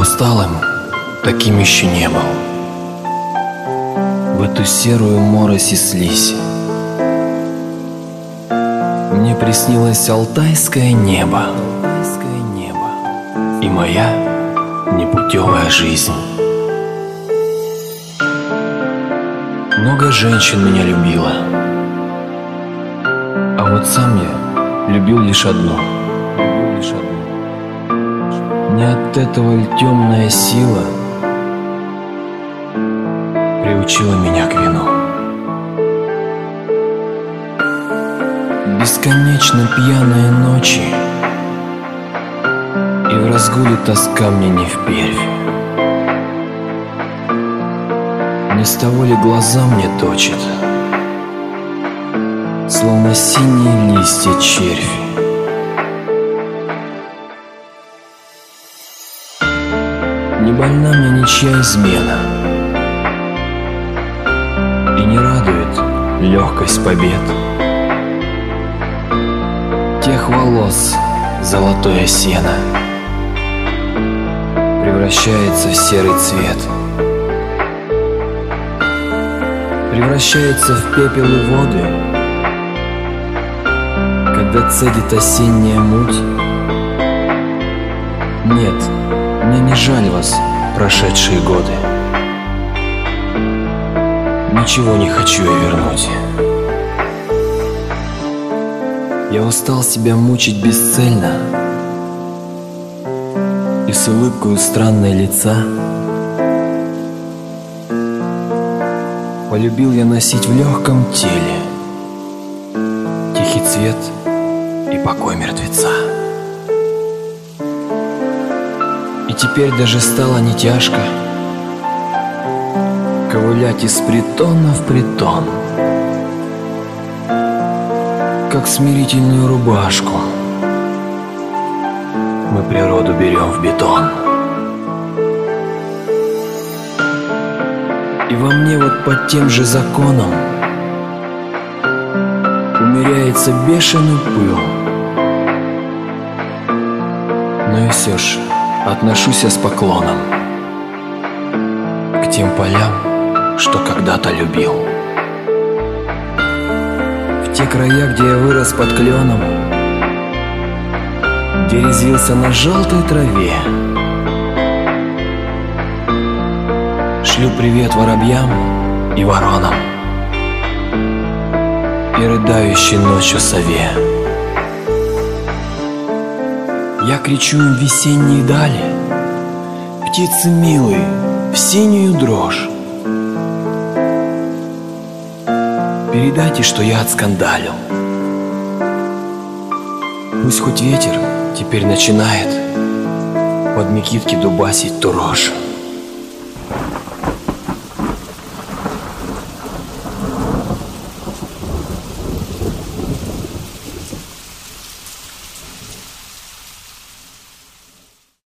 усталым таким еще не был. В эту серую морось и слизь мне приснилось алтайское небо и моя непутевая жизнь. Много женщин меня любила, а вот сам я любил лишь одну. Не от этого ль темная сила приучила меня к вину? Бесконечно пьяные ночи, и в разгуле тоска мне не впервь. Не с того ли глаза мне точит, словно синие листья червь? Не больна мне ничья измена, и не радует легкость побед. Тех волос золотое сено превращается в серый цвет, превращается в пепел и воды, когда цедит осенняя муть. Нет, мне не жаль вас, прошедшие годы. Ничего не хочу я вернуть. Я устал себя мучить бесцельно, и с улыбкой странной лица полюбил я носить в легком теле тихий цвет и покой мертвеца. И теперь даже стало не тяжко ковылять из притона в притон, как смирительную рубашку мы природу берем в бетон. И во мне вот под тем же законом умеряется бешеный пыл, но и все ж отношусь я с поклоном к тем полям, что когда-то любил. В те края, где я вырос под кленом, где резвился на желтой траве, шлю привет воробьям и воронам и рыдающей ночью сове. Я кричу им в весенние дали: птицы милые, в синюю дрожь, передайте, что я отскандалил. Пусть хоть ветер теперь начинает под Микитки дубасить ту рожь.